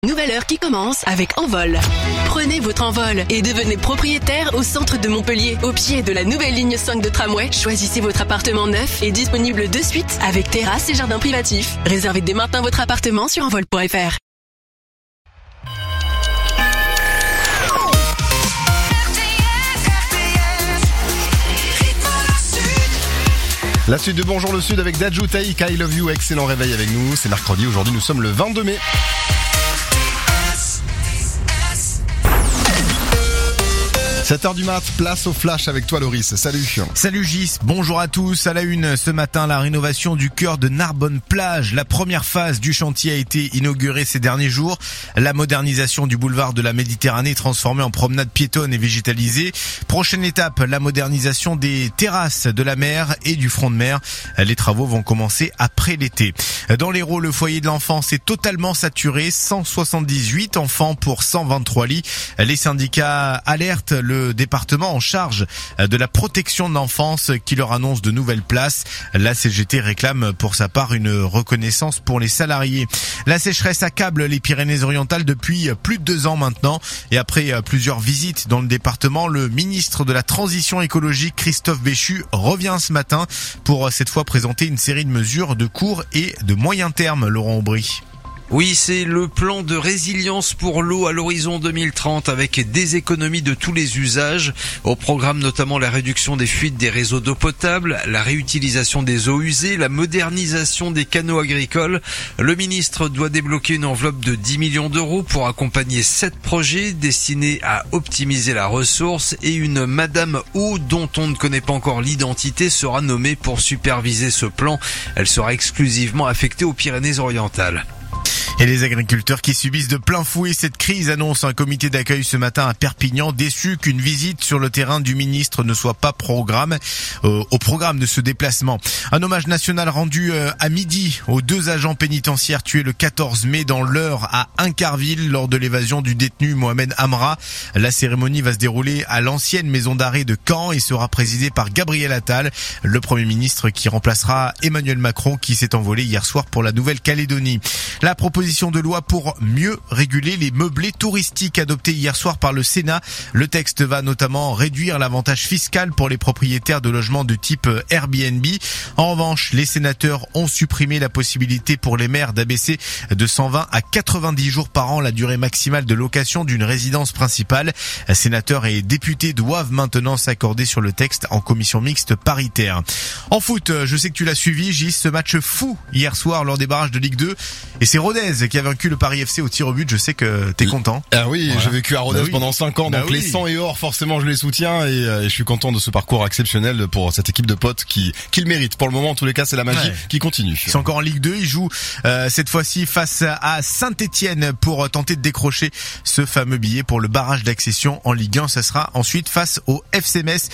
Nouvelle heure qui commence avec Envol. Prenez votre envol et devenez propriétaire au centre de Montpellier, au pied de la nouvelle ligne 5 de tramway. Choisissez votre appartement neuf et disponible de suite avec terrasse et jardin privatif. Réservez dès maintenant votre appartement sur envol.fr. La suite de Bonjour le Sud avec Dadju Taïk, I Love You, excellent réveil avec nous. C'est mercredi, aujourd'hui nous sommes le 22 mai. 7h du mat, place au flash avec toi Loris, salut. Salut Gis, bonjour à tous. À la une ce matin, la rénovation du cœur de Narbonne-Plage. La première phase du chantier a été inaugurée ces derniers jours. La modernisation du boulevard de la Méditerranée transformée en promenade piétonne et végétalisée. Prochaine étape, la modernisation des terrasses de la mer et du front de mer. Les travaux vont commencer après l'été. Dans l'Hérault, le foyer de l'enfance est totalement saturé. 178 enfants pour 123 lits. Les syndicats alertent le département en charge de la protection de l'enfance qui leur annonce de nouvelles places. La CGT réclame pour sa part une reconnaissance pour les salariés. La sécheresse accable les Pyrénées-Orientales depuis plus de 2 ans maintenant. Et après plusieurs visites dans le département, le ministre de la Transition écologique, Christophe Béchu, revient ce matin pour cette fois présenter une série de mesures de court et de moyen terme, Laurent Aubry. Oui, c'est le plan de résilience pour l'eau à l'horizon 2030 avec des économies de tous les usages. Au programme notamment la réduction des fuites des réseaux d'eau potable, la réutilisation des eaux usées, la modernisation des canaux agricoles. Le ministre doit débloquer une enveloppe de 10 millions d'euros pour accompagner 7 projets destinés à optimiser la ressource et une Madame Eau dont on ne connaît pas encore l'identité sera nommée pour superviser ce plan. Elle sera exclusivement affectée aux Pyrénées-Orientales. Et les agriculteurs qui subissent de plein fouet cette crise annoncent un comité d'accueil ce matin à Perpignan, déçu qu'une visite sur le terrain du ministre ne soit pas au programme de ce déplacement. Un hommage national rendu à midi aux 2 agents pénitentiaires tués le 14 mai dans l'Eure à Incarville lors de l'évasion du détenu Mohamed Amra. La cérémonie va se dérouler à l'ancienne maison d'arrêt de Caen et sera présidée par Gabriel Attal, le Premier ministre qui remplacera Emmanuel Macron qui s'est envolé hier soir pour la Nouvelle-Calédonie. La proposition de loi pour mieux réguler les meublés touristiques adoptée hier soir par le Sénat. Le texte va notamment réduire l'avantage fiscal pour les propriétaires de logements de type Airbnb. En revanche, les sénateurs ont supprimé la possibilité pour les maires d'abaisser de 120 à 90 jours par an la durée maximale de location d'une résidence principale. Sénateurs et députés doivent maintenant s'accorder sur le texte en commission mixte paritaire. En foot, je sais que tu l'as suivi, Gis, ce match fou hier soir lors des barrages de Ligue 2. Et c'est Rodez qui a vaincu le Paris FC au tir au but. Je sais que t'es content. Ah oui, voilà. J'ai vécu à Rodez pendant 5 ans, donc les 100 et or, forcément je les soutiens et je suis content de ce parcours exceptionnel pour cette équipe de potes qui le mérite. Pour le moment, en tous les cas, c'est la magie qui continue. Ils sont encore en Ligue 2, ils jouent cette fois-ci face à Saint-Etienne pour tenter de décrocher ce fameux billet pour le barrage d'accession en Ligue 1. Ça sera ensuite face au FC Metz